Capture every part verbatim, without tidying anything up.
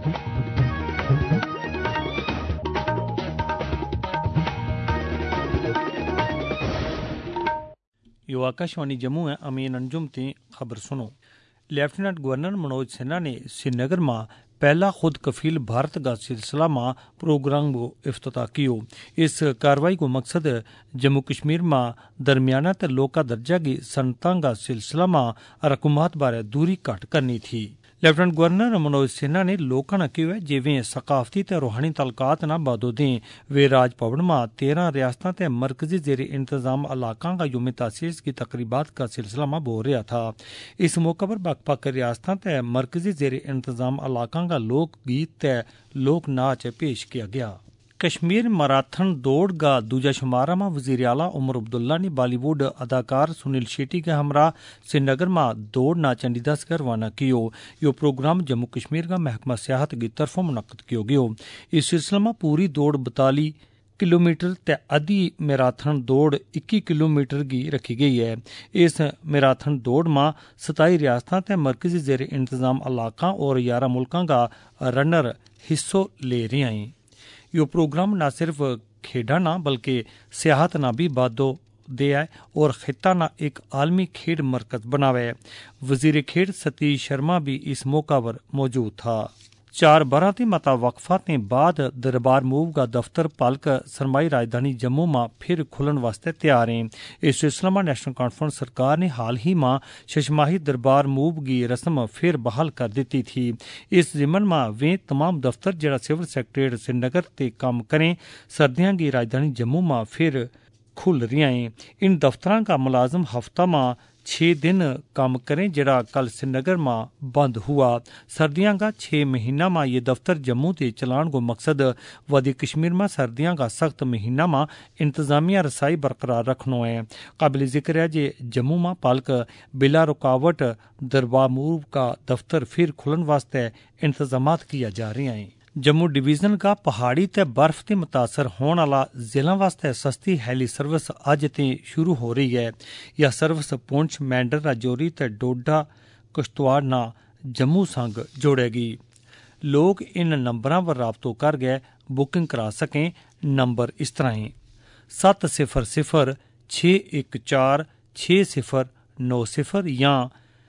यो आकाशवाणी जम्मू है। अमीन अंजुम ते खबर सुनो। लेफ्टिनेंट गवर्नर मनोज सिन्हा ने श्रीनगर में पहला खुद कफील भारत का सिलसिला में प्रोग्राम को इफ्तिताह कियो। इस कार्रवाई को मकसद जम्मू कश्मीर में दरमियाना ते लोका दर्जा की सनता का सिलसिला में रकूमात बारे दूरी घट करनी थी। लेफ्टिनेंट गवर्नर मनोज सिन्हा ने लोगों ने कहा जिवें सकाफती ते रूहानी तलकात न बादो दें वे राजभवन में तेरह रियासतों ते मरकजी जेर इंतजाम इलाका का योम तासीस की तकरीबात का सिलसिला में बोल रहा था। इस मौका पर बक बक रियासतों ते मरकजी जेर इंतजाम इलाका का लोक गीत ते लोक नाच पेश किया गया। कश्मीर मैराथन दौड़ का दूजा शुमारा में वजीर आला उमर अब्दुल्ला ने बॉलीवुड अदाकार सुनील शेट्टी के हमरा श्रीनगर में दौड़ ना चंडीदा से रवाना कियो। यो प्रोग्राम जम्मू कश्मीर का महकमा सियाहत की तरफों मुनक्कद किया गयो। इस सिलसिले में पूरी दौड़ बताली किलोमीटर ते अद्धी मैराथन दौड़ इक्की किलोमीटर की रखी गई है। इस मैराथन दौड़ में सताई रियासतां ते मरकजी जेर इंतजाम इलाका और ग्यारह मुल्कों का रनर हिस्सों ले रहे हैं। यो प्रोग्राम न सिर्फ खेडा ना बल्कि सियाहत ना भी बादो दे है और खिता ना एक आलमी खेड मरकज बनावे। वजीर खेड सतीश शर्मा भी इस मौका पर मौजूद था। चार बारह ते मता वक्फा ते बाद दरबार मूव का दफ्तर पालक सरमाई राजधानी जम्मू में फिर खुलन वास्ते तैयार हैं। इस सिलसिले में नेशनल कॉन्फ्रेंस सरकार ने हाल ही में शशमाही दरबार मूव की रस्म फिर बहाल कर दी थी। इस जिमन में वे तमाम दफ्तर जरा सिविल सेक्रेटरीट श्रीनगर ते काम करें सर्दियों की राजधानी जम्मू में फिर खुल रही हैं। इन दफ्तरों का मुलाजम हफ्ता में छः दिन काम करें जरा कल श्रीनगर में बंद हुआ। सर्दियों का छः महीना में ये दफ्तर जम्मू के चलान को मकसद वादी कश्मीर में सर्दियों का सख्त महीना में इंतजामिया रसाई बरकरार रखना है। काबिल जिक्र है जे जम्मू में पालक बिला रुकावट दरबार मूव का दफ्तर फिर खुलन वास्ते इंतजामात किया जा रहे हैं। जम्मू डिवीजन का पहाड़ी ते बर्फ ते मुतासर होने वाला जिला वास्ते सस्ती हैली सर्विस अज ते शुरू हो रही है। यह सर्विस पुंछ मैंडर राजौरी ते डोडा किश्तवाड़ ना जम्मू संग जोड़ेगी। लोग इन नंबरों पर राब्तो कर गए बुकिंग करा सकें। नंबर इस तरह हैं सत्त सिफर सिफर छे एक चार छे सिफर नौ सिफर या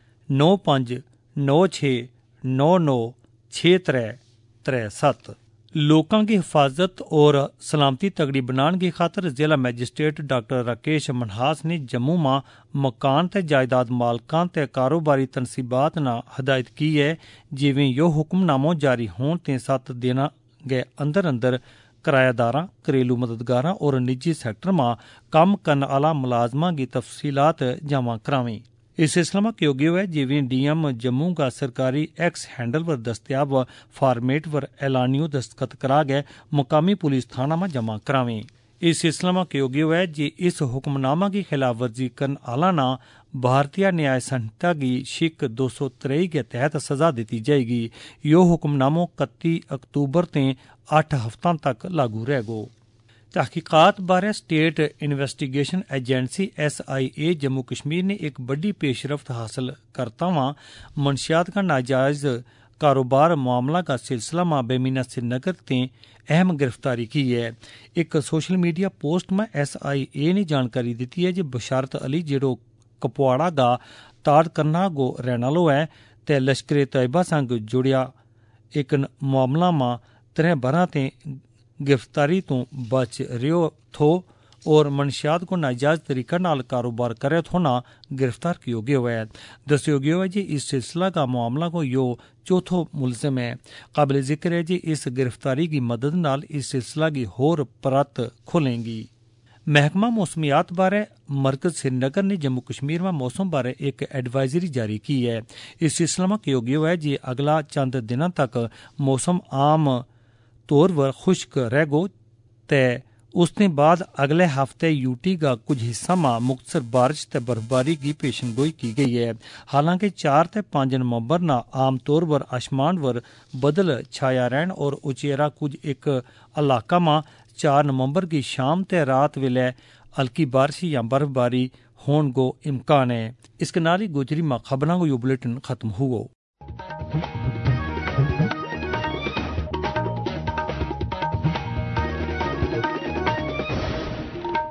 नौ पंज नौ छे नौ नौ छे त्रै त्रै सत्त। लोगों की हिफाजत और सलामती तगड़ी बनाने की खातर जिला मैजिस्ट्रेट डॉक्टर राकेश मनहास ने जम्मू में मकान ते जायदाद मालकां ते कारोबारी तनसीबात ना हदायत की है जिवें यो हुक्मनामो जारी होने ते सत्त दिन गए अंदर अंदर किरायादारां घरेलू मददगारां और निजी सैक्टर में कम करने आला मुलाजमां की तफसीलात जमा करावें। इस सिलसिले में क्यों गया है जिवें डीएम जम्मू का सरकारी एक्स हैंडल पर दस्तियाब फॉर्मेट पर एलानियो दस्तखत करा गए मुकामी पुलिस थाना में जमा करावें। इस सिलसिले में क्यों गया है जी इस हुक्मनामा की खिलाफ वर्जी करने आला ना भारतीय न्याय संहिता की शिक दो सौ त्रेई के तहत सजा दी जाएगी। यो हुक्मनामो इकतीस अक्तूबर ते अठ हफ्तां तक लागू रहेगो। तहकीकात बारे state investigation agency S I A Jammu Kashmir ने एक बड़ी पेशरफ्त हासिल करता हुआ मनशियात का नाजायज कारोबार मामला का सिलसिला में बेमीना श्रीनगर ते अहम गिरफ्तारी की है। एक सोशल मीडिया पोस्ट में एस आई ए ने जानकारी दी है कि बशारत अली जेड़ो कपवाड़ा का ताड़ करना गो रहनालो है ते लश्कर तैयबा संग जुड़िया एक मामला में तरह बारह ते गिरफ्तारी तो बच रियो थो और मनशियात को नाजायज तरीका नाल कारोबार करे थो ना गिरफ्तार किया गया है। दस्यो गया है जी इस सिलसिला का मामला को यो चौथो मुलजिम है। काबिल जिक्र है जी इस गिरफ्तारी की मदद नाल इस सिलसिला की होर परत खुलेंगी। महकमा मौसमियात बारे मरकज श्रीनगर ने जम्मू कश्मीर में मौसम बारे एक एडवाइजरी जारी की है। इस सिलसिले में क्यों गया है जी अगला चंद दिनों तक मौसम आम तौर पर खुश्क रहेगो ते उसके बाद अगले हफ्ते यूटी का कुछ हिस्सा में मुख्तसर बारिश ते बर्फबारी की पेशनगोई की गई है। हालांकि चार ते पाँच नवंबर ना आम तौर पर आसमान पर बदल छाया रहन और उचेरा कुछ एक इलाका में चार नवंबर की शाम ते रात वेले हल्की बारिश या बर्फबारी होने को इम्कान है। इसके नाल ही गुजरी में खबरों को यू बुलेटिन खत्म हुआ।